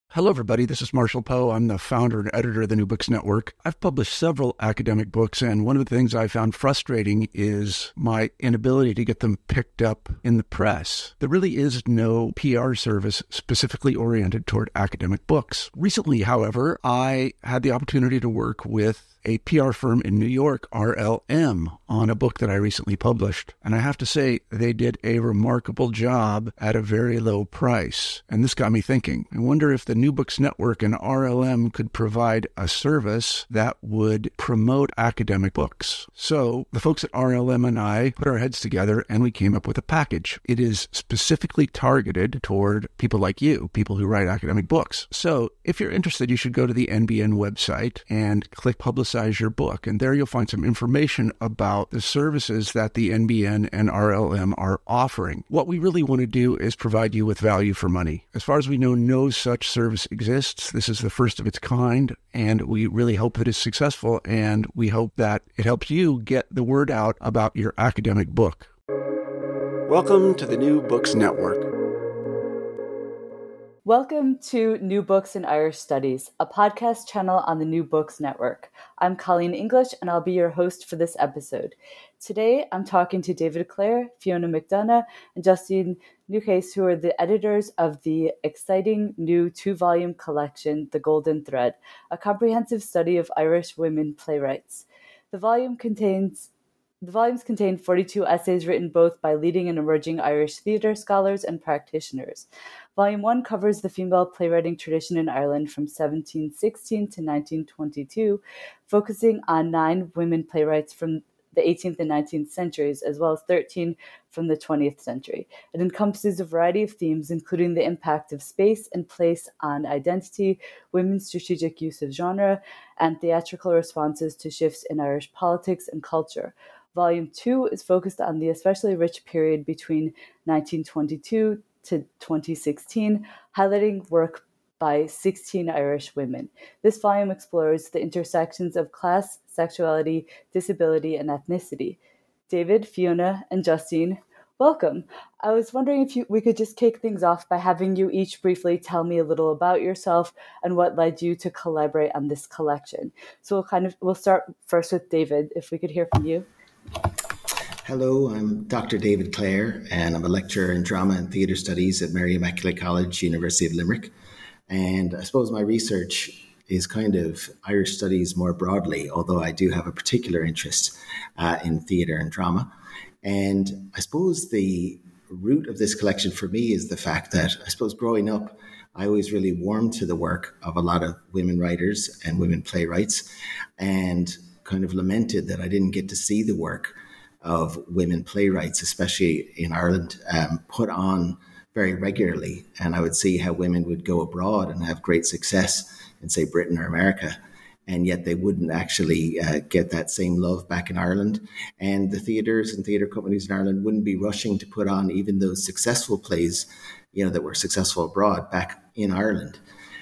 Hello, everybody. This is Marshall Poe. I'm the founder and editor of the New Books Network. I've published several academic books, and one of the things I found frustrating is my inability to get them picked up in the press. There really is no PR service specifically oriented toward academic books. Recently, however, I had the opportunity to work with a PR firm in New York, RLM, on a book that I recently published. And I have to say, they did a remarkable job at a very low price. And this got me thinking. I wonder if the New Books Network and RLM could provide a service that would promote academic books. So the folks at RLM and I put our heads together and we came up with a package. It is specifically targeted toward people like you, people who write academic books. So if you're interested, you should go to the NBN website and click Publicize Your Book. And there you'll find some information about the services that the NBN and RLM are offering. What we really want to do is provide you with value for money. As far as we know, no such service exists. This is the first of its kind, and we really hope that it's successful, and we hope that it helps you get the word out about your academic book. Welcome to the New Books Network. Welcome to New Books in Irish Studies, a podcast channel on the New Books Network. I'm Colleen English, and I'll be your host for this episode. Today, I'm talking to David Clare, Fiona McDonough, and Justine Newcase, who are the editors of the exciting new two-volume collection, The Golden Thread, a comprehensive study of Irish women playwrights. The volumes contain 42 essays written both by leading and emerging Irish theatre scholars and practitioners. Volume 1 covers the female playwriting tradition in Ireland from 1716 to 1922, focusing on 9 women playwrights from the 18th and 19th centuries, as well as 13 from the 20th century. It encompasses a variety of themes, including the impact of space and place on identity, women's strategic use of genre, and theatrical responses to shifts in Irish politics and culture. Volume 2 is focused on the especially rich period between 1922 to 2016, highlighting work by 16 Irish women. This volume explores the intersections of class, sexuality, disability, and ethnicity. David, Fiona, and Justine, welcome. I was wondering if we could just kick things off by having you each briefly tell me a little about yourself and what led you to collaborate on this collection. So we'll start first with David, if we could hear from you. Hello, I'm Dr. David Clare, and I'm a lecturer in drama and theatre studies at Mary Immaculate College, University of Limerick. And I suppose my research is kind of Irish studies more broadly, although I do have a particular interest in theatre and drama. And I suppose the root of this collection for me is the fact that I suppose growing up, I always really warmed to the work of a lot of women writers and women playwrights, and kind of lamented that I didn't get to see the work of women playwrights, especially in Ireland, put on very regularly. And I would see how women would go abroad and have great success in, say, Britain or America, and yet they wouldn't actually get that same love back in Ireland. And the theatres and theatre companies in Ireland wouldn't be rushing to put on even those successful plays, that were successful abroad back in Ireland.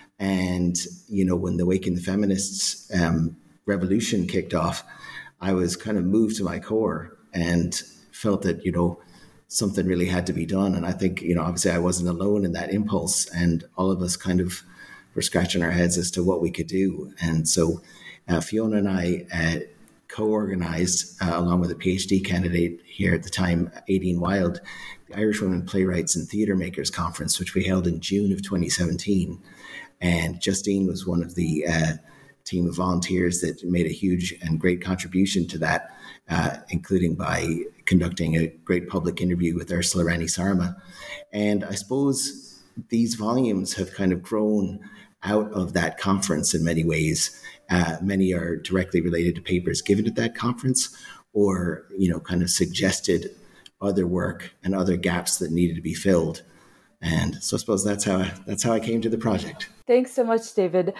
And, when the Waking the Feminists revolution kicked off, I was kind of moved to my core and felt that, something really had to be done. And I think, obviously I wasn't alone in that impulse, and all of us kind of were scratching our heads as to what we could do. And so Fiona and I co-organized, along with a PhD candidate here at the time, Aideen Wild, the Irish Women Playwrights and Theatre Makers Conference, which we held in June of 2017. And Justine was one of the team of volunteers that made a huge and great contribution to that, including by conducting a great public interview with Ursula Rani Sarma. And I suppose these volumes have kind of grown out of that conference in many ways. Many are directly related to papers given at that conference, or, kind of suggested other work and other gaps that needed to be filled. And so I suppose that's how I came to the project. Thanks so much, David.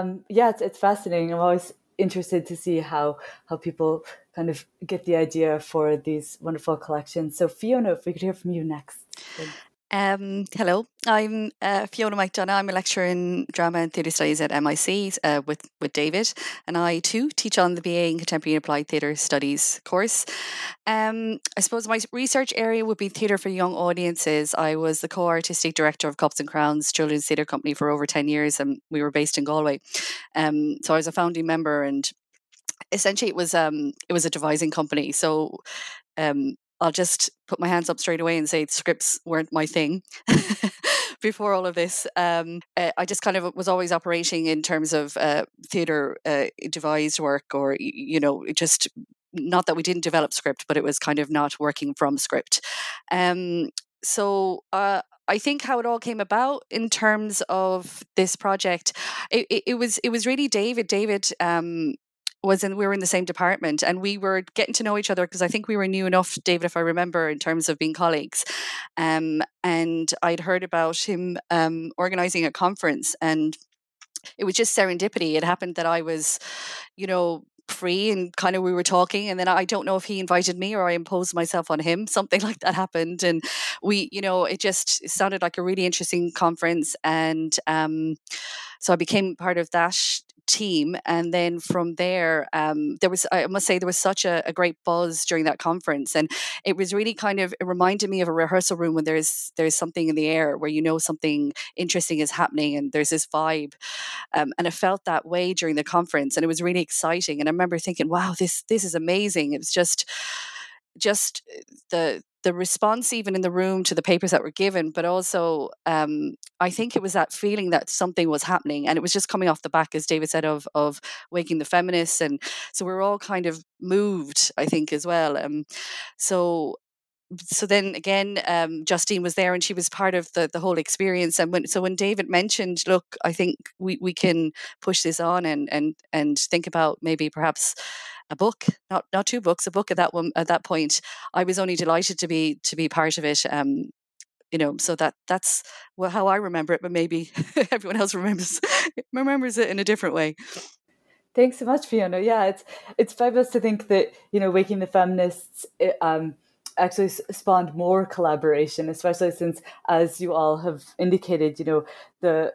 It's fascinating. I'm always interested to see how people kind of get the idea for these wonderful collections. So Fiona, if we could hear from you next. Hello, I'm Fiona McDonough. I'm a lecturer in drama and theatre studies at MIC with David, and I too teach on the BA in Contemporary and Applied Theatre Studies course. I suppose my research area would be theatre for young audiences. I was the co-artistic director of Cups and Crowns Children's Theatre Company for over 10 years, and we were based in Galway. So I was a founding member, and essentially it was a devising company. So I'll just put my hands up straight away and say scripts weren't my thing before all of this. I just kind of was always operating in terms of theatre devised work, or, just not that we didn't develop script, but it was kind of not working from script. So I think how it all came about in terms of this project, it was really David. David we were in the same department, and we were getting to know each other because I think we were new enough, David, if I remember, in terms of being colleagues. And I'd heard about him organising a conference, and it was just serendipity. It happened that I was, free, and kind of we were talking, and then I don't know if he invited me or I imposed myself on him. Something like that happened, and we, it sounded like a really interesting conference, and so I became part of that team. And then from there, I must say, there was such a great buzz during that conference, and it was really it reminded me of a rehearsal room when there's something in the air where something interesting is happening, and there's this vibe, and it felt that way during the conference, and it was really exciting. And I remember thinking, wow, this is amazing. It was just the response even in the room to the papers that were given, but also I think it was that feeling that something was happening, and it was just coming off the back, as David said, of Waking the Feminists, and so we were all kind of moved, I think, as well. So then again, Justine was there, and she was part of the whole experience. And when David mentioned, look, I think we can push this on and think about maybe perhaps a book, not two books, a book at that point, I was only delighted to be part of it. So that's how I remember it, but maybe everyone else remembers it in a different way. Thanks so much, Fiona. Yeah, it's fabulous to think that Waking the Feminists actually spawned more collaboration, especially since, as you all have indicated, the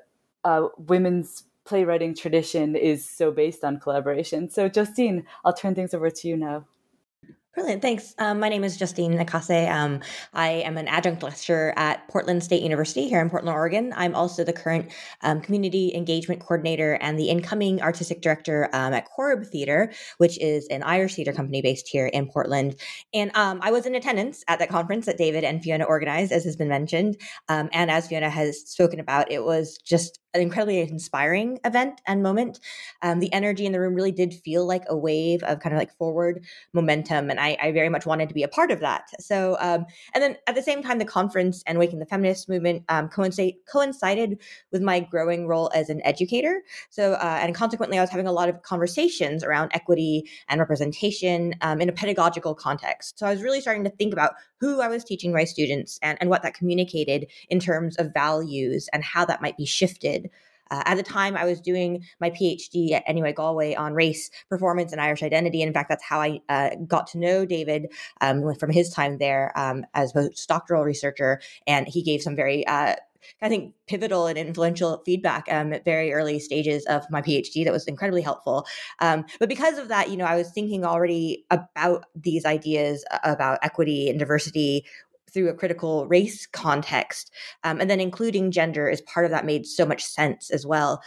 women's playwriting tradition is so based on collaboration. So Justine, I'll turn things over to you now. Brilliant. Thanks. My name is Justine Nakase. I am an adjunct lecturer at Portland State University here in Portland, Oregon. I'm also the current community engagement coordinator and the incoming artistic director at Corb Theatre, which is an Irish theatre company based here in Portland. And I was in attendance at that conference that David and Fiona organized, as has been mentioned. And as Fiona has spoken about, it was just an incredibly inspiring event and moment. The energy in the room really did feel like a wave of kind of like forward momentum, and I very much wanted to be a part of that. So, and then at the same time, the conference and Waking the Feminist movement coincided with my growing role as an educator. So, and consequently, I was having a lot of conversations around equity and representation in a pedagogical context. So I was really starting to think about who I was teaching my students and what that communicated in terms of values and how that might be shifted. At the time, I was doing my PhD at NUI Galway on race, performance, and Irish identity. And in fact, that's how I got to know David from his time there as a postdoctoral researcher. And he gave some very, I think, pivotal and influential feedback at very early stages of my PhD that was incredibly helpful. But because of that, I was thinking already about these ideas about equity and diversity through a critical race context. And then including gender as part of that made so much sense as well.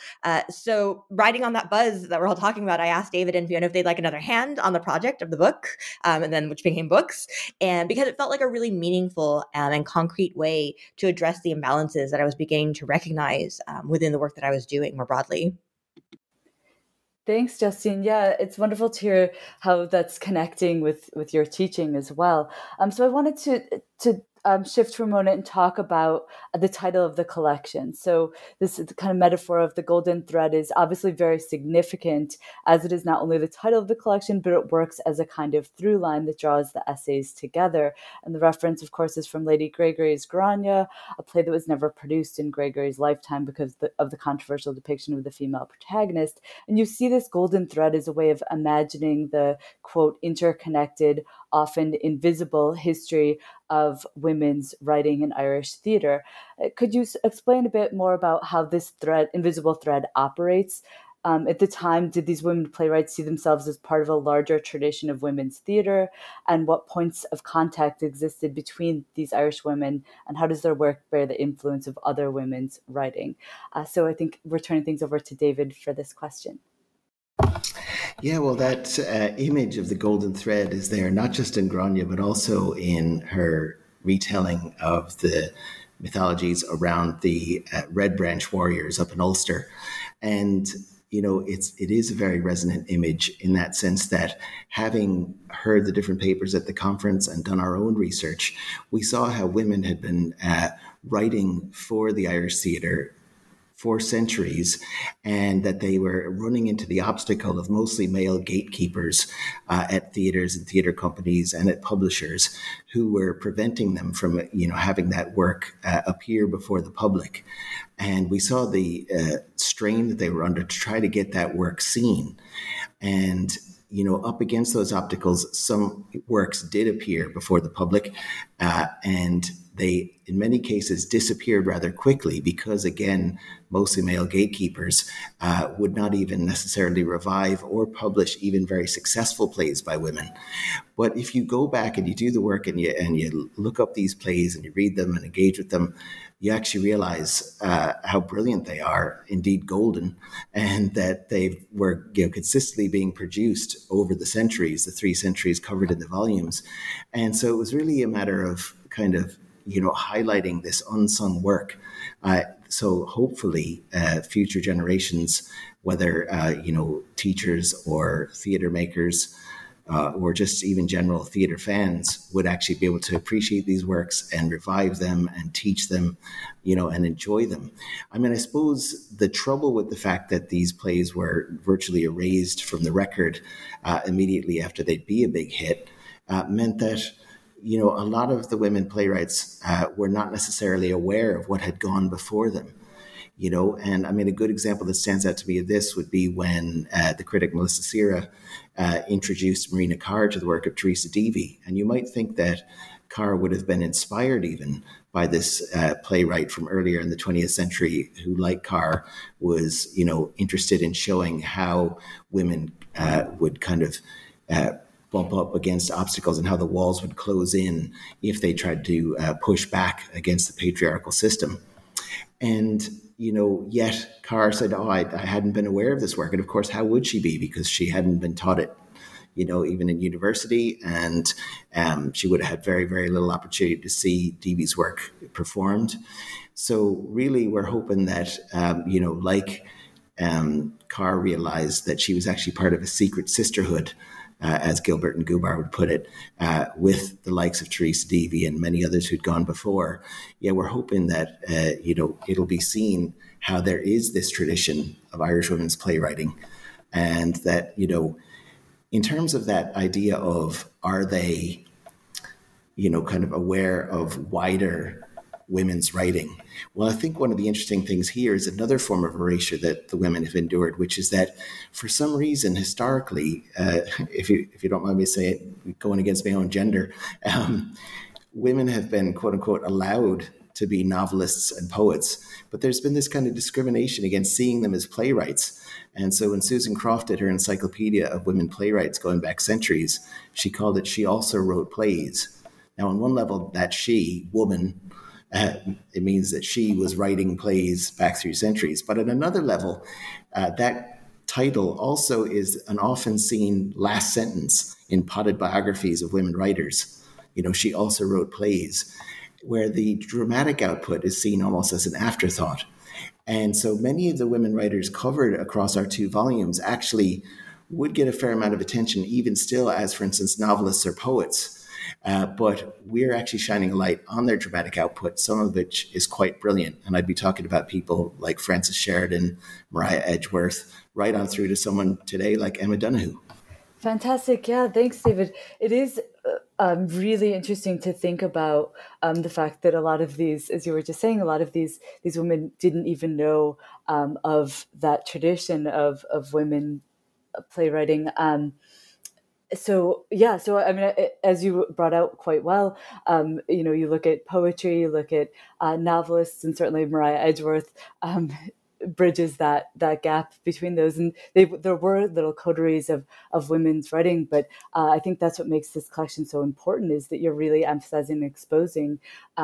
So riding on that buzz that we're all talking about, I asked David and Fiona if they'd like another hand on the project of the book, and then which became books. And because it felt like a really meaningful and concrete way to address the imbalances that I was beginning to recognize within the work that I was doing more broadly. Thanks, Justine. Yeah, it's wonderful to hear how that's connecting with your teaching as well. So I wanted to shift for a moment and talk about the title of the collection. So this kind of metaphor of the golden thread is obviously very significant, as it is not only the title of the collection, but it works as a kind of through line that draws the essays together. And the reference, of course, is from Lady Gregory's Grania, a play that was never produced in Gregory's lifetime because of the controversial depiction of the female protagonist. And you see this golden thread as a way of imagining the, quote, interconnected, often invisible history of women's writing in Irish theatre. Could you explain a bit more about how this invisible thread operates? At the time, did these women playwrights see themselves as part of a larger tradition of women's theatre? And what points of contact existed between these Irish women? And how does their work bear the influence of other women's writing? So I think we're turning things over to David for this question. Yeah, well, that image of the golden thread is there, not just in Grania, but also in her retelling of the mythologies around the Red Branch warriors up in Ulster. And it is a very resonant image in that sense that, having heard the different papers at the conference and done our own research, we saw how women had been writing for the Irish theatre for centuries, and that they were running into the obstacle of mostly male gatekeepers at theatres and theatre companies and at publishers, who were preventing them from having that work appear before the public. And we saw the strain that they were under to try to get that work seen. And up against those obstacles, some works did appear before the public, and they, in many cases, disappeared rather quickly because, again, mostly male gatekeepers would not even necessarily revive or publish even very successful plays by women. But if you go back and you do the work and you look up these plays and you read them and engage with them, you actually realize how brilliant they are, indeed golden, and that they were consistently being produced over the centuries, the 3 centuries covered in the volumes. And so it was really a matter of kind of highlighting this unsung work. So hopefully future generations, whether teachers or theatre makers, or just even general theatre fans, would actually be able to appreciate these works and revive them and teach them, and enjoy them. I mean, I suppose the trouble with the fact that these plays were virtually erased from the record immediately after they'd be a big hit meant that a lot of the women playwrights were not necessarily aware of what had gone before them. And I mean, a good example that stands out to me of this would be when the critic Melissa Sierra introduced Marina Carr to the work of Teresa Deevy. And you might think that Carr would have been inspired even by this playwright from earlier in the 20th century, who, like Carr, was, interested in showing how women would kind of bump up against obstacles and how the walls would close in if they tried to push back against the patriarchal system. And, yet Carr said, I hadn't been aware of this work. And of course, how would she be? Because she hadn't been taught it, even in university. And she would have had very, very little opportunity to see Deevy's work performed. So really, we're hoping that, Carr realized that she was actually part of a secret sisterhood, as Gilbert and Gubar would put it, with the likes of Teresa Deevy and many others who'd gone before. Yeah, we're hoping that, it'll be seen how there is this tradition of Irish women's playwriting, and that, in terms of that idea of, are they, kind of aware of wider women's writing? Well, I think one of the interesting things here is another form of erasure that the women have endured, which is that for some reason, historically, if you don't mind me saying, going against my own gender, women have been, quote unquote, allowed to be novelists and poets, but there's been this kind of discrimination against seeing them as playwrights. And so when Susan Croft did her encyclopedia of women playwrights going back centuries, she called it She Also Wrote Plays. Now, on one level, that she, woman, it means that she was writing plays back through centuries. But at another level, that title also is an often seen last sentence in potted biographies of women writers. She also wrote plays, where the dramatic output is seen almost as an afterthought. And so many of the women writers covered across our 2 volumes actually would get a fair amount of attention, even still, as, for instance, novelists or poets. But we're actually shining a light on their dramatic output, some of which is quite brilliant. And I'd be talking about people like Frances Sheridan, Mariah Edgeworth, right on through to someone today like Emma Donoghue. Fantastic. Yeah, thanks, David. It is really interesting to think about the fact that a lot of these, as you were just saying, a lot of these women didn't even know of that tradition of women playwriting. So I mean, as you brought out quite well, you look at poetry, you look at novelists, and certainly Mariah Edgeworth bridges that gap between those. And there were little coteries of women's writing, but I think that's what makes this collection so important, is that you're really emphasizing and exposing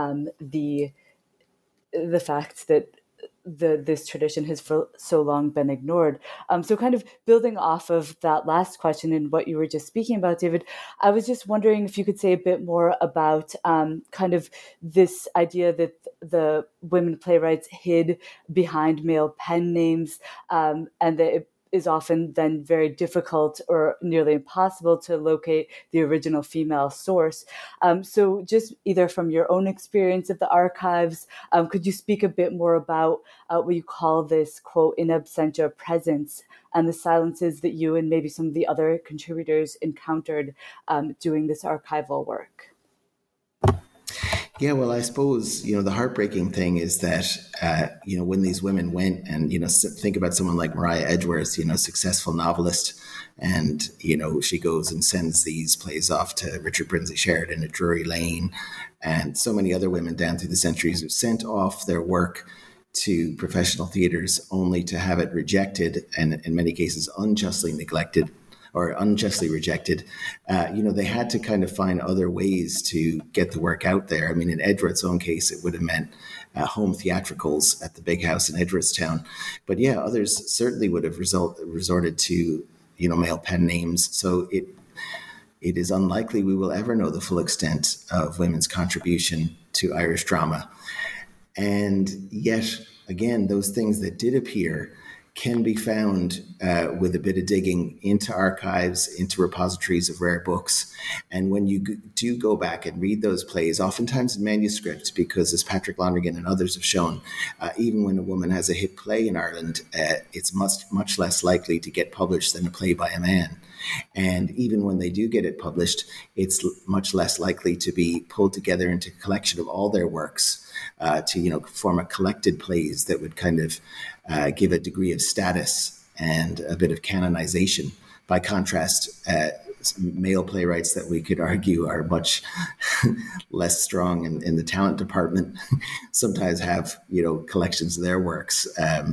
the fact that this tradition has for so long been ignored. So kind of building off of that last question and what you were just speaking about, David, I was just wondering if you could say a bit more about kind of this idea that the women playwrights hid behind male pen names, and that it is often then very difficult or nearly impossible to locate the original female source. So just either from your own experience of the archives, could you speak a bit more about what you call this, quote, in absentia presence, and the silences that you and maybe some of the other contributors encountered doing this archival work? Yeah, well, I suppose, the heartbreaking thing is that, when these women went and, think about someone like Mariah Edgeworth, successful novelist, and, she goes and sends these plays off to Richard Brinsley Sheridan at Drury Lane, and so many other women down through the centuries who've sent off their work to professional theatres only to have it rejected and in many cases unjustly neglected or unjustly rejected. They had to kind of find other ways to get the work out there. I mean, in Edgeworth's own case, it would have meant home theatricals at the big house in Edgeworthstown. But yeah, others certainly would have resorted to, male pen names. So it is unlikely we will ever know the full extent of women's contribution to Irish drama. And yet, again, those things that did appear can be found with a bit of digging into archives, into repositories of rare books. And when you do go back and read those plays, oftentimes in manuscript, because as Patrick Lonergan and others have shown, even when a woman has a hit play in Ireland, it's much less likely to get published than a play by a man. And even when they do get it published, it's much less likely to be pulled together into a collection of all their works to form a collected plays that would kind of give a degree of status and a bit of canonization. By contrast, male playwrights that we could argue are much less strong in the talent department sometimes have collections of their works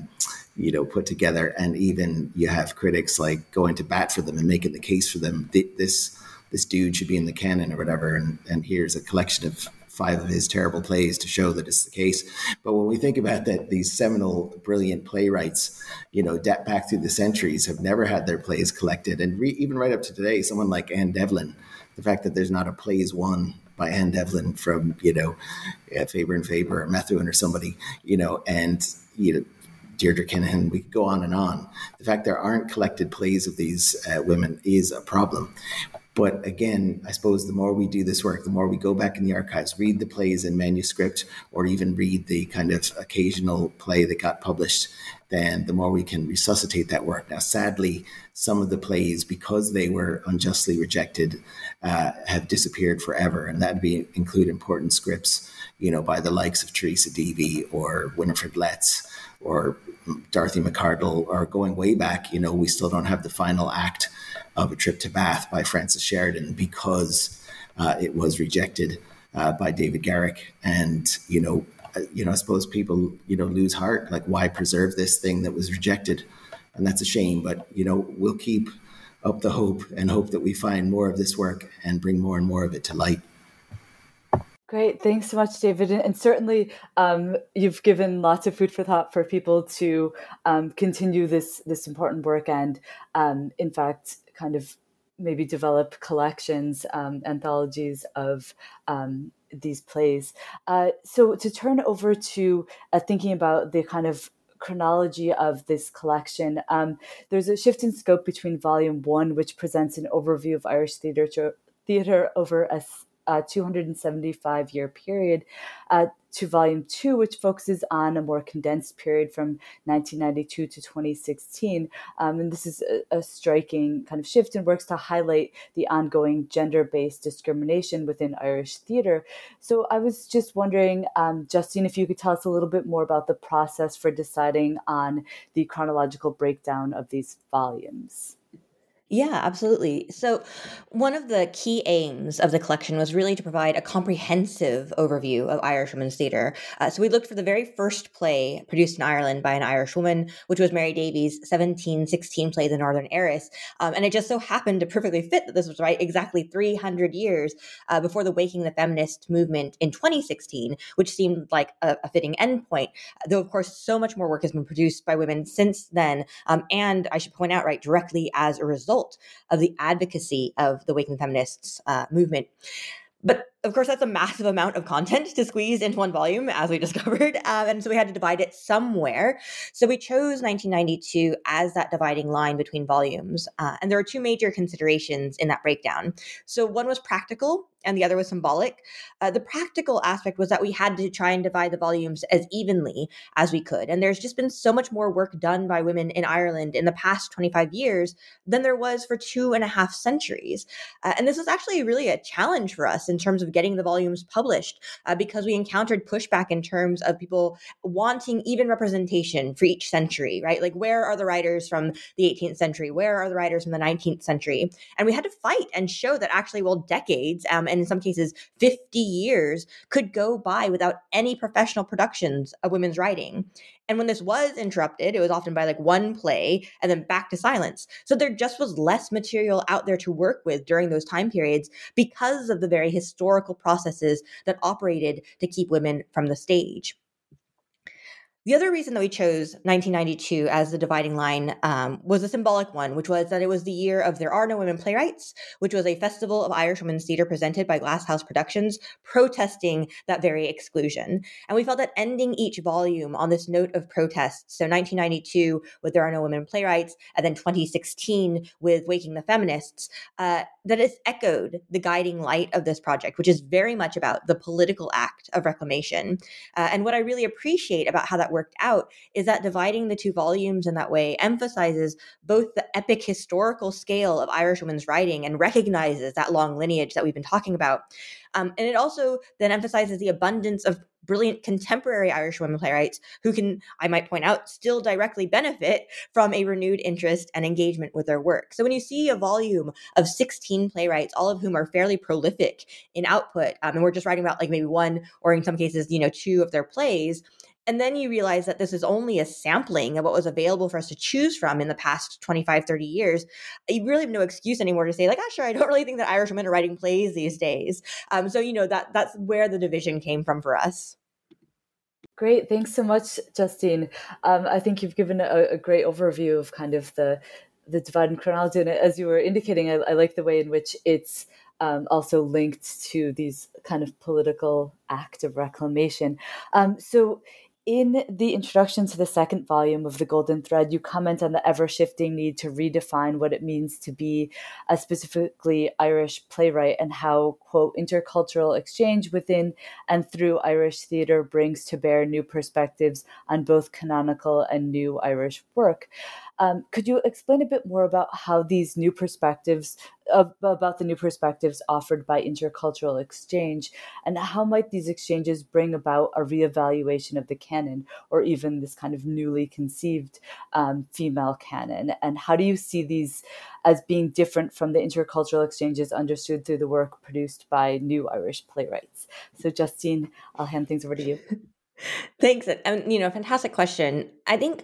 put together, and even you have critics like going to bat for them and making the case for them. This dude should be in the canon or whatever, and here's a collection of 5 of his terrible plays to show that it's the case. But when we think about that, these seminal, brilliant playwrights, back through the centuries have never had their plays collected. And even right up to today, someone like Anne Devlin, the fact that there's not a Plays One by Anne Devlin from, Faber and Faber or Methuen or somebody, and, Deirdre Kinahan, we could go on and on. The fact there aren't collected plays of these women is a problem. But again, I suppose the more we do this work, the more we go back in the archives, read the plays in manuscript, or even read the kind of occasional play that got published, then the more we can resuscitate that work. Now, sadly, some of the plays, because they were unjustly rejected, have disappeared forever. And that would include important scripts, by the likes of Teresa Deevy or Winifred Letts or Dorothy McCardle, or going way back, we still don't have the final act of A Trip to Bath by Frances Sheridan because it was rejected by David Garrick. And, I suppose people, lose heart. Like, why preserve this thing that was rejected? And that's a shame. But, we'll keep up the hope and hope that we find more of this work and bring more and more of it to light. Great. Thanks so much, David. And certainly you've given lots of food for thought for people to continue this important work and, in fact, kind of maybe develop collections, anthologies of these plays. So to turn over to thinking about the kind of chronology of this collection, there's a shift in scope between Volume 1, which presents an overview of Irish theatre over a 275-year period, to Volume 2, which focuses on a more condensed period from 1992 to 2016. And this is a striking kind of shift and works to highlight the ongoing gender-based discrimination within Irish theatre. So I was just wondering, Justine, if you could tell us a little bit more about the process for deciding on the chronological breakdown of these volumes. Yeah, absolutely. So, one of the key aims of the collection was really to provide a comprehensive overview of Irish women's theatre. So, we looked for the very first play produced in Ireland by an Irish woman, which was Mary Davies' 1716 play, The Northern Heiress. And it just so happened to perfectly fit that this was right exactly 300 years before the Waking the Feminist movement in 2016, which seemed like a fitting endpoint. Though, of course, so much more work has been produced by women since then. And I should point out, right, directly as a result of the advocacy of the Waking Feminists movement. But of course, that's a massive amount of content to squeeze into one volume, as we discovered. And so we had to divide it somewhere. So we chose 1992 as that dividing line between volumes. And there are two major considerations in that breakdown. So one was practical and the other was symbolic. The practical aspect was that we had to try and divide the volumes as evenly as we could. And there's just been so much more work done by women in Ireland in the past 25 years than there was for 2.5 centuries. And this was actually really a challenge for us in terms of getting the volumes published because we encountered pushback in terms of people wanting even representation for each century, right? Like, where are the writers from the 18th century? Where are the writers from the 19th century? And we had to fight and show that actually, well, decades, and in some cases 50 years could go by without any professional productions of women's writing. And when this was interrupted, it was often by like one play and then back to silence. So there just was less material out there to work with during those time periods because of the very historical processes that operated to keep women from the stage. The other reason that we chose 1992 as the dividing line was a symbolic one, which was that it was the year of There Are No Women Playwrights, which was a festival of Irish women's theatre presented by Glasshouse Productions, protesting that very exclusion. And we felt that ending each volume on this note of protest, so 1992 with There Are No Women Playwrights, and then 2016 with Waking the Feminists, that it's echoed the guiding light of this project, which is very much about the political act of reclamation. And what I really appreciate about how that worked out is that dividing the two volumes in that way emphasizes both the epic historical scale of Irish women's writing and recognizes that long lineage that we've been talking about. And it also then emphasizes the abundance of brilliant contemporary Irish women playwrights who can, I might point out, still directly benefit from a renewed interest and engagement with their work. So when you see a volume of 16 playwrights, all of whom are fairly prolific in output, and we're just writing about like maybe one or in some cases, two of their plays, and then you realize that this is only a sampling of what was available for us to choose from in the past 25, 30 years. You really have no excuse anymore to say, like, sure, I don't really think that Irish women are writing plays these days. That's where the division came from for us. Great. Thanks so much, Justine. I think you've given a great overview of kind of the divide in chronology. And as you were indicating, I like the way in which it's also linked to these kind of political act of reclamation. So in the introduction to the second volume of The Golden Thread, you comment on the ever-shifting need to redefine what it means to be a specifically Irish playwright and how, quote, intercultural exchange within and through Irish theatre brings to bear new perspectives on both canonical and new Irish work. Could you explain a bit more about how these new perspectives, about the new perspectives offered by intercultural exchange, and how might these exchanges bring about a reevaluation of the canon, or even this kind of newly conceived female canon? And how do you see these as being different from the intercultural exchanges understood through the work produced by new Irish playwrights? So, Justine, I'll hand things over to you. Thanks. Fantastic question. I think,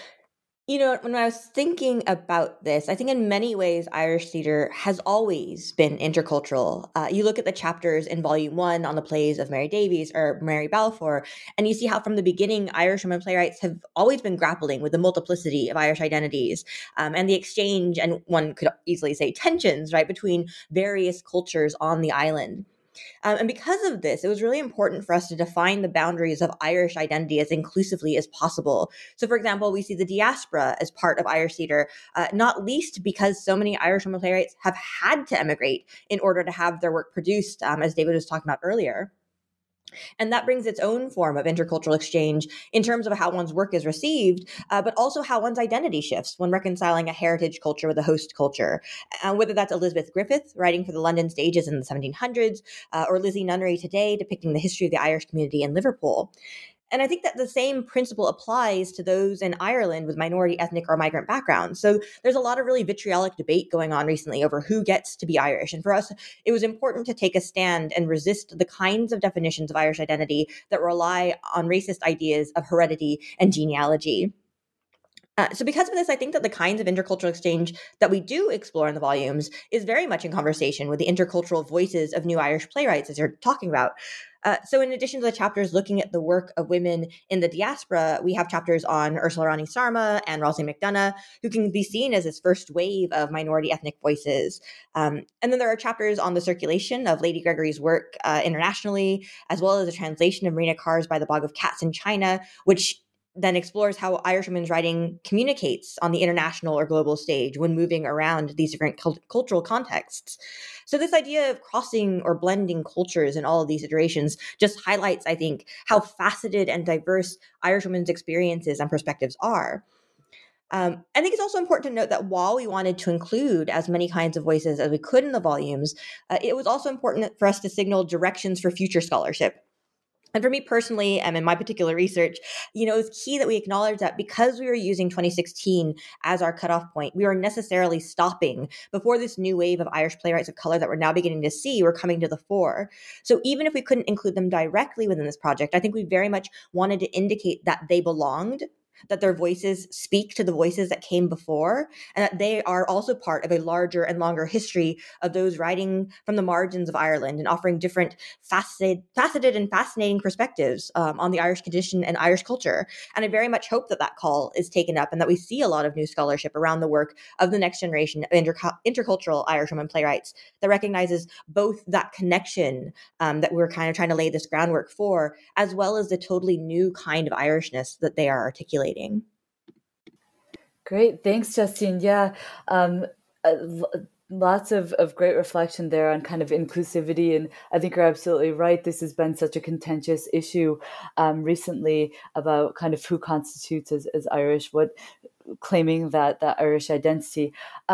when I was thinking about this, I think in many ways, Irish theatre has always been intercultural. You look at the chapters in Volume 1 on the plays of Mary Davies or Mary Balfour, and you see how from the beginning, Irish women playwrights have always been grappling with the multiplicity of Irish identities and the exchange, and one could easily say tensions, right, between various cultures on the island. And because of this, it was really important for us to define the boundaries of Irish identity as inclusively as possible. So, for example, we see the diaspora as part of Irish theatre, not least because so many Irish women playwrights have had to emigrate in order to have their work produced, as David was talking about earlier. And that brings its own form of intercultural exchange in terms of how one's work is received, but also how one's identity shifts when reconciling a heritage culture with a host culture. Whether that's Elizabeth Griffith writing for the London stages in the 1700s, or Lizzie Nunnery today depicting the history of the Irish community in Liverpool. And I think that the same principle applies to those in Ireland with minority, ethnic, or migrant backgrounds. So there's a lot of really vitriolic debate going on recently over who gets to be Irish. And for us, it was important to take a stand and resist the kinds of definitions of Irish identity that rely on racist ideas of heredity and genealogy. So because of this, I think that the kinds of intercultural exchange that we do explore in the volumes is very much in conversation with the intercultural voices of new Irish playwrights, as you're talking about. So in addition to the chapters looking at the work of women in the diaspora, we have chapters on Ursula Rani Sarma and Rosalie McDonough, who can be seen as this first wave of minority ethnic voices. And then there are chapters on the circulation of Lady Gregory's work internationally, as well as a translation of Marina Carr's By the Bog of Cats in China, which then explores how Irish women's writing communicates on the international or global stage when moving around these different cultural contexts. So this idea of crossing or blending cultures in all of these iterations just highlights, I think, how faceted and diverse Irish women's experiences and perspectives are. I think it's also important to note that while we wanted to include as many kinds of voices as we could in the volumes, it was also important for us to signal directions for future scholarship. And for me personally, and in my particular research, it's key that we acknowledge that because we were using 2016 as our cutoff point, we are necessarily stopping before this new wave of Irish playwrights of color that we're now beginning to see were coming to the fore. So even if we couldn't include them directly within this project, I think we very much wanted to indicate that they belonged, that their voices speak to the voices that came before, and that they are also part of a larger and longer history of those writing from the margins of Ireland and offering different faceted and fascinating perspectives on the Irish condition and Irish culture. And I very much hope that that call is taken up and that we see a lot of new scholarship around the work of the next generation of intercultural Irish women playwrights that recognizes both that connection that we're kind of trying to lay this groundwork for, as well as the totally new kind of Irishness that they are articulating. Great. Thanks, Justine. Yeah. Lots of great reflection there on kind of inclusivity. And I think you're absolutely right. This has been such a contentious issue recently about kind of who constitutes as Irish, claiming that Irish identity.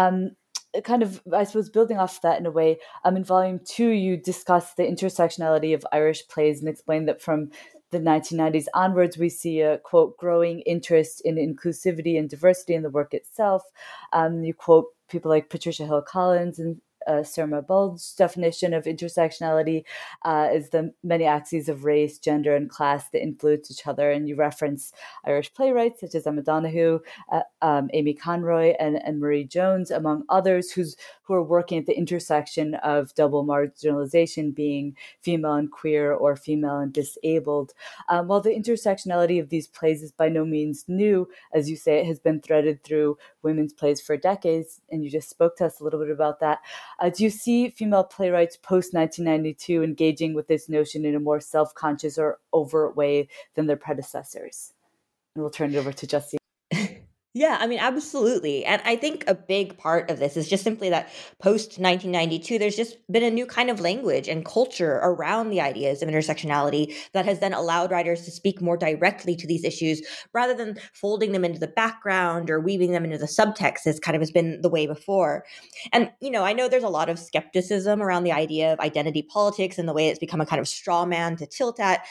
Kind of, I suppose, building off that in a way, in Volume 2, you discuss the intersectionality of Irish plays and explain that from the 1990s onwards, we see a, quote, growing interest in inclusivity and diversity in the work itself. You quote people like Patricia Hill Collins and Surma Bulge's definition of intersectionality is the many axes of race, gender, and class that influence each other. And you reference Irish playwrights such as Emma Donoghue, Amy Conroy, and Marie Jones, among others, who are working at the intersection of double marginalization, being female and queer or female and disabled. While the intersectionality of these plays is by no means new, as you say, it has been threaded through women's plays for decades, and you just spoke to us a little bit about that. Do you see female playwrights post-1992 engaging with this notion in a more self-conscious or overt way than their predecessors? And we'll turn it over to Justine. Yeah, I mean, absolutely. And I think a big part of this is just simply that post-1992, there's just been a new kind of language and culture around the ideas of intersectionality that has then allowed writers to speak more directly to these issues rather than folding them into the background or weaving them into the subtext as kind of has been the way before. And, I know there's a lot of skepticism around the idea of identity politics and the way it's become a kind of straw man to tilt at.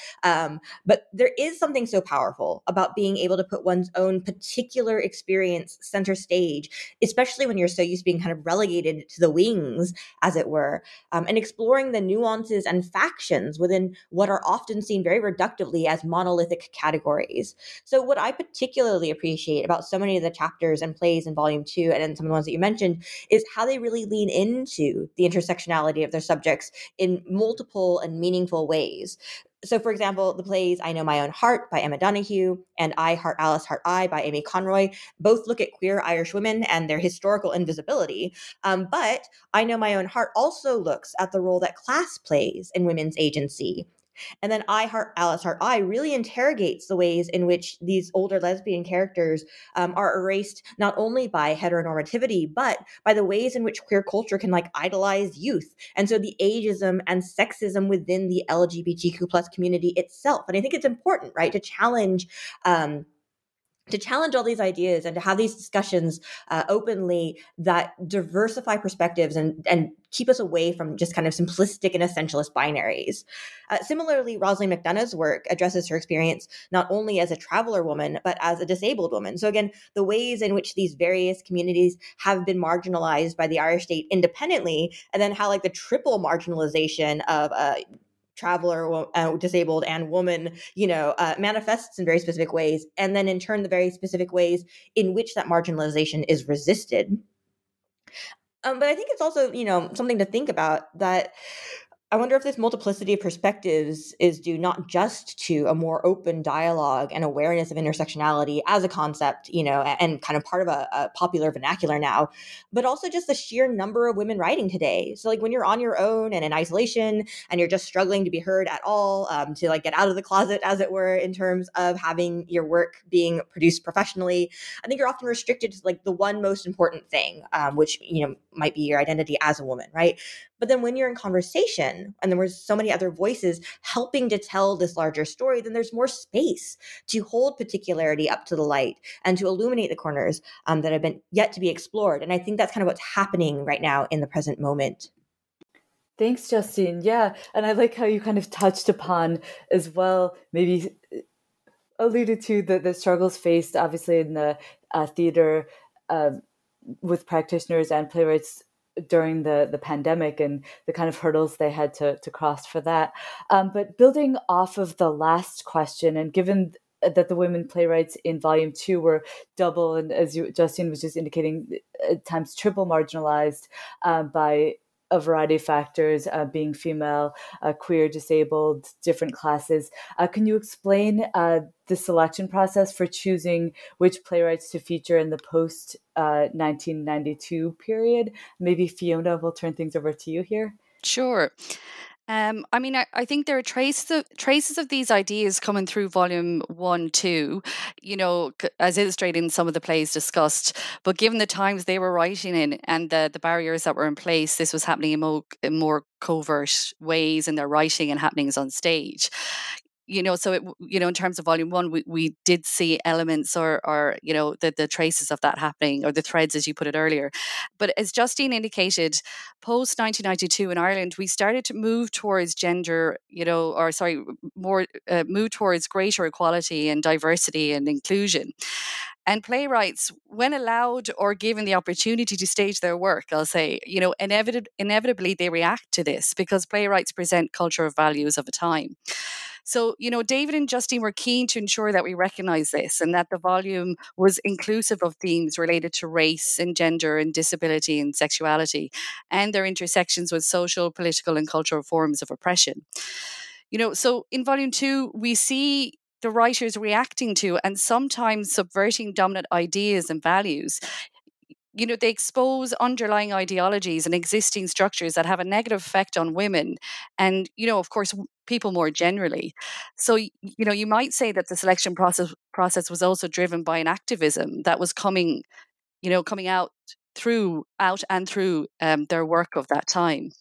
But there is something so powerful about being able to put one's own particular experience center stage, especially when you're so used to being kind of relegated to the wings, as it were, and exploring the nuances and factions within what are often seen very reductively as monolithic categories. So what I particularly appreciate about so many of the chapters and plays in Volume 2 and in some of the ones that you mentioned is how they really lean into the intersectionality of their subjects in multiple and meaningful ways. So, for example, the plays I Know My Own Heart by Emma Donoghue and I Heart Alice Heart I by Amy Conroy both look at queer Irish women and their historical invisibility. But I Know My Own Heart also looks at the role that class plays in women's agency. And then I Heart Alice Heart I really interrogates the ways in which these older lesbian characters are erased not only by heteronormativity, but by the ways in which queer culture can idolize youth. And so the ageism and sexism within the LGBTQ plus community itself. And I think it's important, right, to challenge to challenge all these ideas and to have these discussions openly that diversify perspectives and keep us away from just kind of simplistic and essentialist binaries. Similarly, Rosalind McDonough's work addresses her experience not only as a traveler woman, but as a disabled woman. So again, the ways in which these various communities have been marginalized by the Irish state independently, and then how like the triple marginalization of traveler, disabled, and woman, manifests in very specific ways, and then in turn the very specific ways in which that marginalization is resisted. But I think it's also, something to think about that. I wonder if this multiplicity of perspectives is due not just to a more open dialogue and awareness of intersectionality as a concept, and kind of part of a popular vernacular now, but also just the sheer number of women writing today. So like when you're on your own and in isolation and you're just struggling to be heard at all, to like get out of the closet, as it were, in terms of having your work being produced professionally, I think you're often restricted to like the one most important thing, which, might be your identity as a woman, right? But then when you're in conversation and there was so many other voices helping to tell this larger story, then there's more space to hold particularity up to the light and to illuminate the corners that have been yet to be explored. And I think that's kind of what's happening right now in the present moment. Thanks, Justine. Yeah. And I like how you kind of touched upon as well, maybe alluded to the struggles faced, obviously, in the theater with practitioners and playwrights during the pandemic and the kind of hurdles they had to cross for that. But building off of the last question, and given that the women playwrights in Volume 2 were double, and as Justine was just indicating, at times triple marginalized by a variety of factors, being female, queer, disabled, different classes. Can you explain the selection process for choosing which playwrights to feature in the post-1992 period? Maybe Fiona, will turn things over to you here. Sure. I think there are traces of these ideas coming through Volume 1 too, as illustrated in some of the plays discussed. But given the times they were writing in and the barriers that were in place, this was happening in more covert ways in their writing and happenings on stage. So in terms of Volume 1, we did see elements or the traces of that happening, or the threads, as you put it earlier. But as Justine indicated, post 1992 in Ireland, we started to move towards move towards greater equality and diversity and inclusion. And playwrights, when allowed or given the opportunity to stage their work, I'll say, inevitably they react to this, because playwrights present cultural values of a time. So, David and Justine were keen to ensure that we recognize this, and that the volume was inclusive of themes related to race and gender and disability and sexuality, and their intersections with social, political, and cultural forms of oppression. So in Volume 2, we see the writers reacting to and sometimes subverting dominant ideas and values. They expose underlying ideologies and existing structures that have a negative effect on women and, of course, people more generally. So, you might say that the selection process was also driven by an activism that was coming out through their work of that time.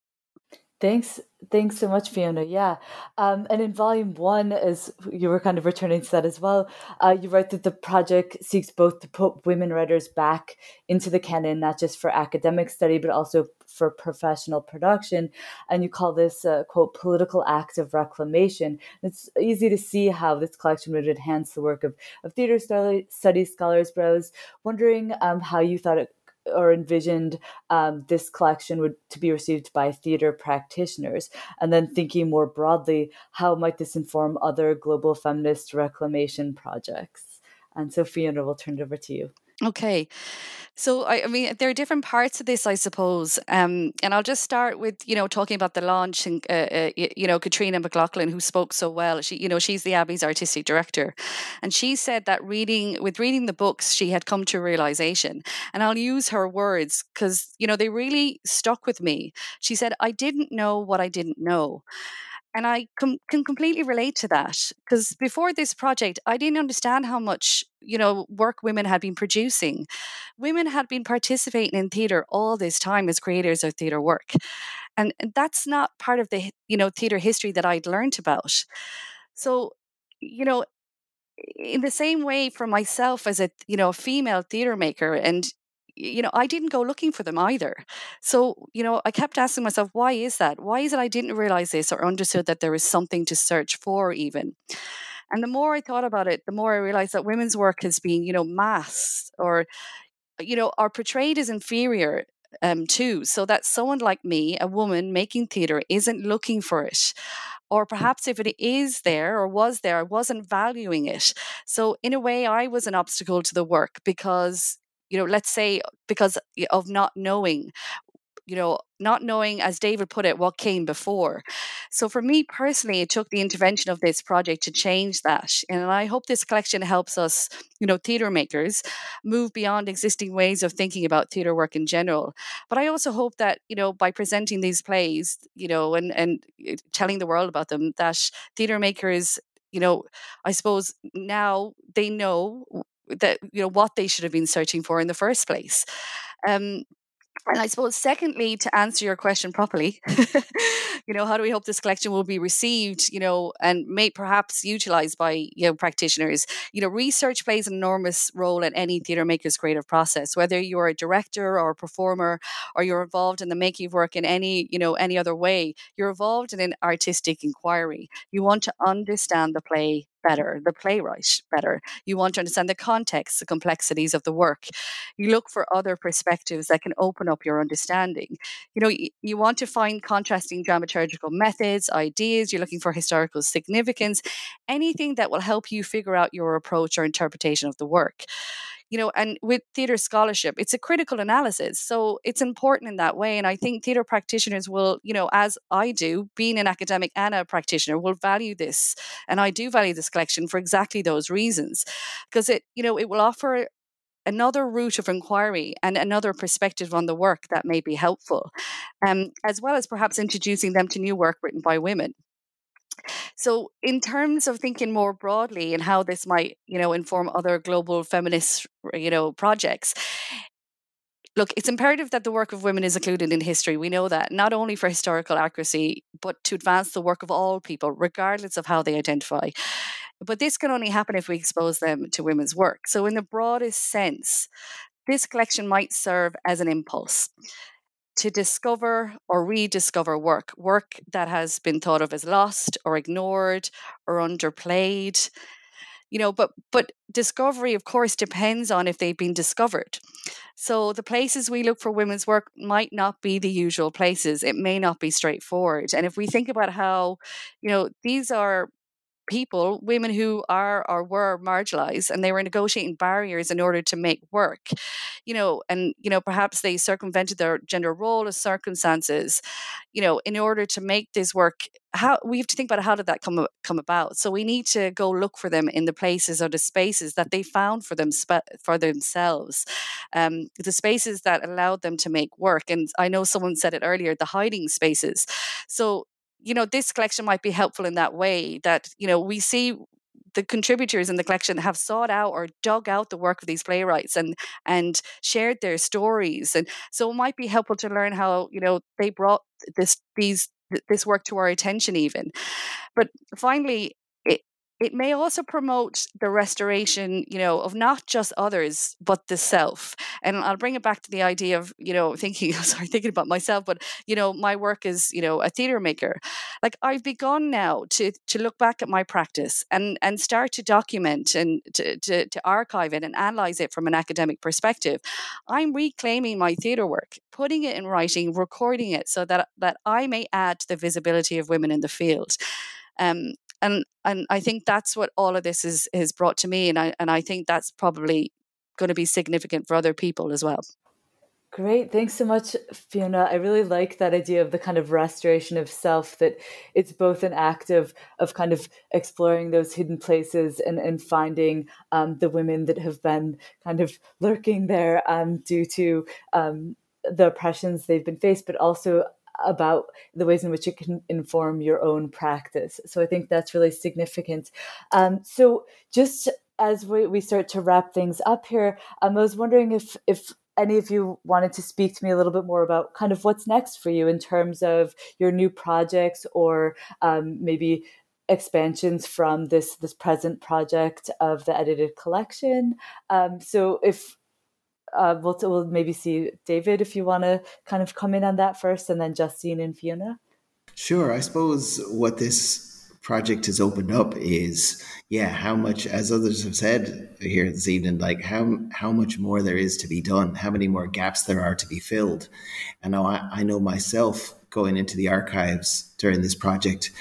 Thanks so much, Fiona. Yeah. And in Volume 1, as you were kind of returning to that as well, you write that the project seeks both to put women writers back into the canon, not just for academic study, but also for professional production. And you call this a, quote, political act of reclamation. It's easy to see how this collection would enhance the work of theater studies scholars, but I was wondering how you thought it or envisioned this collection to be received by theater practitioners, and then thinking more broadly, how might this inform other global feminist reclamation projects? And so, Fiona, we'll turn it over to you. Okay. So, there are different parts of this, I suppose. And I'll just start with, talking about the launch and, Katrina McLaughlin, who spoke so well. She's the Abbey's artistic director. And she said that reading the books, she had come to a realization. And I'll use her words because, they really stuck with me. She said, "I didn't know what I didn't know." And I can completely relate to that, because before this project, I didn't understand how much, work women had been producing. Women had been participating in theatre all this time as creators of theatre work. And that's not part of the, theatre history that I'd learned about. So, in the same way for myself as a, female theatre maker, and I didn't go looking for them either. So, I kept asking myself, why is that? Why is it I didn't realize this or understood that there was something to search for even? And the more I thought about it, the more I realized that women's work has been, masked or, are portrayed as inferior too. So that someone like me, a woman making theatre, isn't looking for it. Or perhaps if it is there or was there, I wasn't valuing it. So in a way, I was an obstacle to the work because, let's say because of not knowing, as David put it, what came before. So for me personally, it took the intervention of this project to change that. And I hope this collection helps us, theatre makers, move beyond existing ways of thinking about theatre work in general. But I also hope that, by presenting these plays, and telling the world about them, that theatre makers, I suppose now they know that, what they should have been searching for in the first place. And I suppose, secondly, to answer your question properly, how do we hope this collection will be received, and may perhaps utilized by, practitioners? Research plays an enormous role in any theatre maker's creative process, whether you're a director or a performer, or you're involved in the making of work in any other way. You're involved in an artistic inquiry. You want to understand the play better, the playwright better. You want to understand the context, the complexities of the work. You look for other perspectives that can open up your understanding. You want to find contrasting dramaturgical methods, ideas. You're looking for historical significance, anything that will help you figure out your approach or interpretation of the work. And with theatre scholarship, it's a critical analysis. So it's important in that way. And I think theatre practitioners will, as I do, being an academic and a practitioner, will value this. And I do value this collection for exactly those reasons, because it will offer another route of inquiry and another perspective on the work that may be helpful, as well as perhaps introducing them to new work written by women. So in terms of thinking more broadly and how this might, inform other global feminist, projects, look, it's imperative that the work of women is included in history. We know that, not only for historical accuracy, but to advance the work of all people, regardless of how they identify. But this can only happen if we expose them to women's work. So in the broadest sense, this collection might serve as an impulse to discover or rediscover work that has been thought of as lost or ignored or underplayed. But discovery, of course, depends on if they've been discovered. So the places we look for women's work might not be the usual places. It may not be straightforward. And if we think about how, these are people, women who are or were marginalized, and they were negotiating barriers in order to make work, and perhaps they circumvented their gender role as circumstances, in order to make this work. How we have to think about how did that come about. So we need to go look for them in the places or the spaces that they found for themselves, the spaces that allowed them to make work. And I know someone said it earlier, the hiding spaces. So this collection might be helpful in that way, that, we see the contributors in the collection have sought out or dug out the work of these playwrights and shared their stories. And so it might be helpful to learn how, they brought this work to our attention even. But finally, it may also promote the restoration, of not just others, but the self. And I'll bring it back to the idea of, thinking about myself, but, my work as, a theatre maker. Like, I've begun now to look back at my practice and start to document and to archive it and analyze it from an academic perspective. I'm reclaiming my theatre work, putting it in writing, recording it so that I may add to the visibility of women in the field. And I think that's what all of this is brought to me, and I think that's probably going to be significant for other people as well. Great. Thanks so much, Fiona. I really like that idea of the kind of restoration of self, that it's both an act of kind of exploring those hidden places and finding the women that have been kind of lurking there due to the oppressions they've been faced, but also about the ways in which it can inform your own practice. So I think that's really significant. So just as we start to wrap things up here, I was wondering if any of you wanted to speak to me a little bit more about kind of what's next for you in terms of your new projects, or maybe expansions from this present project of the edited collection. So if we'll maybe see David, if you want to kind of come in on that first, and then Justine and Fiona. Sure. I suppose what this project has opened up is, how much, as others have said here this evening, like how much more there is to be done, how many more gaps there are to be filled. And now I know myself going into the archives during this project,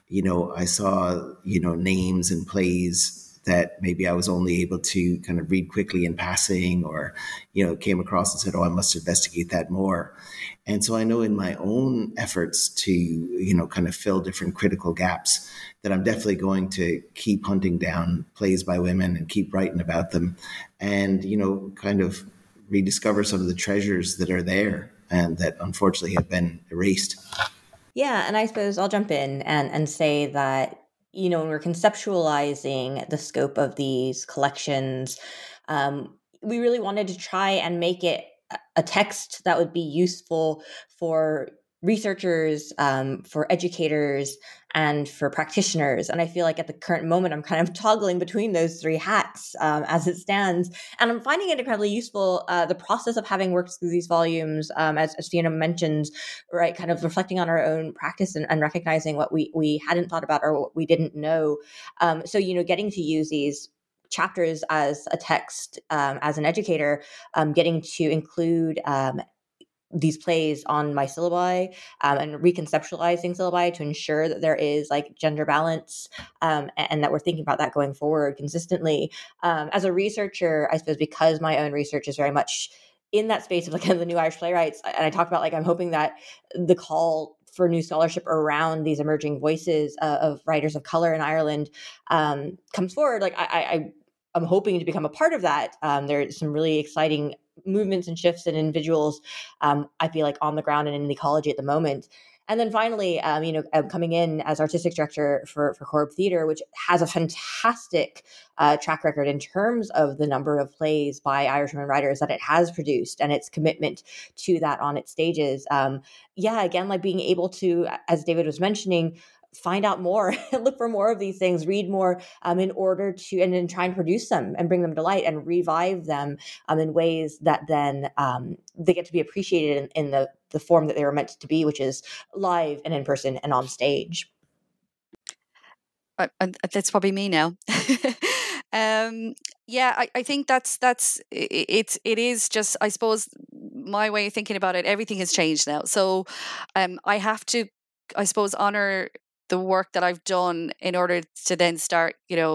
I saw, names and plays that maybe I was only able to kind of read quickly in passing, or, came across and said, oh, I must investigate that more. And so I know in my own efforts to, kind of fill different critical gaps, that I'm definitely going to keep hunting down plays by women and keep writing about them, and, kind of rediscover some of the treasures that are there and that unfortunately have been erased. Yeah, and I suppose I'll jump in and say that, when we're conceptualizing the scope of these collections, we really wanted to try and make it a text that would be useful for researchers, for educators, and for practitioners. And I feel like at the current moment, I'm kind of toggling between those three hats as it stands. And I'm finding it incredibly useful, the process of having worked through these volumes, as Fiona mentioned, right, kind of reflecting on our own practice and recognizing what we hadn't thought about or what we didn't know. So, getting to use these chapters as a text, as an educator, getting to include these plays on my syllabi, and reconceptualizing syllabi to ensure that there is like gender balance, and that we're thinking about that going forward consistently. As a researcher, I suppose because my own research is very much in that space of like the new Irish playwrights, and I talked about like I'm hoping that the call for new scholarship around these emerging voices of writers of color in Ireland comes forward. Like I'm hoping to become a part of that. There's some really exciting movements and shifts and individuals, I feel like, on the ground and in the ecology at the moment. And then finally, coming in as artistic director for Corb Theatre, which has a fantastic track record in terms of the number of plays by Irish women writers that it has produced and its commitment to that on its stages. Again, like being able to, as David was mentioning, find out more, look for more of these things, read more, in order to, and then try and produce them and bring them to light and revive them in ways that then they get to be appreciated in the form that they were meant to be, which is live and in person and on stage. That's probably me now. I think it is just, I suppose, my way of thinking about it. Everything has changed now, so I have to, I suppose, honor the work that I've done in order to then start,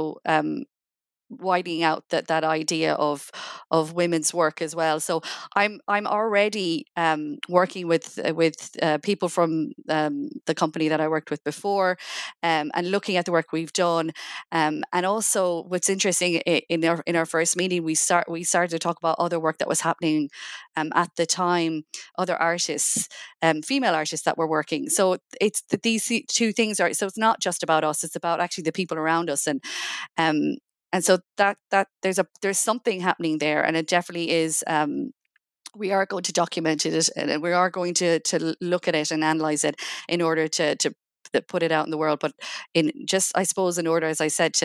widening out that idea of women's work as well. So I'm already working with people from the company that I worked with before, and looking at the work we've done, and also what's interesting in our first meeting, we started to talk about other work that was happening at the time, other artists, female artists that were working. So it's these two things are, so it's not just about us, it's about actually the people around us, and so that there's something happening there, and it definitely is. We are going to document it, and we are going to look at it and analyze it in order to put it out in the world. But in just, I suppose, in order, as I said,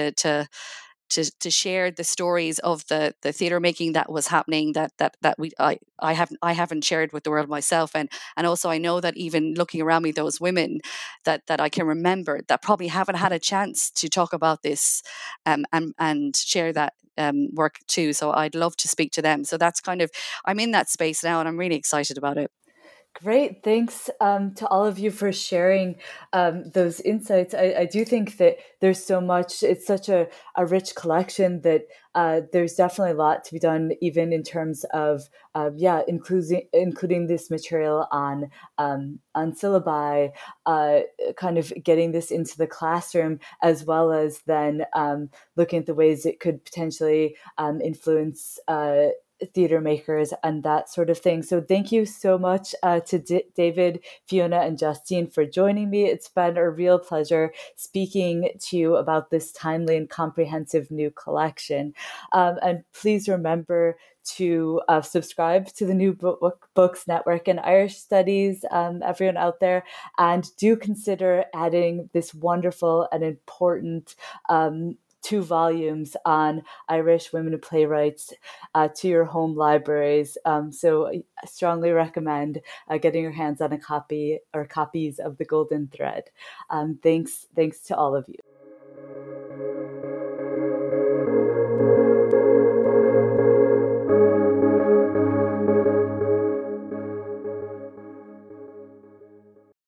to share the stories of the theatre making that was happening that I haven't shared with the world myself, and also I know that even looking around me, those women that I can remember that probably haven't had a chance to talk about this and share that work too. So I'd love to speak to them. So that's kind of, I'm in that space now, and I'm really excited about it. Great. Thanks to all of you for sharing those insights. I do think that there's so much, it's such a rich collection that there's definitely a lot to be done, even in terms of, including this material on syllabi, kind of getting this into the classroom, as well as then looking at the ways it could potentially influence theater makers and that sort of thing. So thank you so much to David, Fiona, and Justine for joining me. It's been a real pleasure speaking to you about this timely and comprehensive new collection. And please remember to subscribe to the New Books Network and Irish Studies, everyone out there, and do consider adding this wonderful and important 2 volumes on Irish women playwrights to your home libraries. So I strongly recommend getting your hands on a copy or copies of The Golden Thread. Thanks to all of you.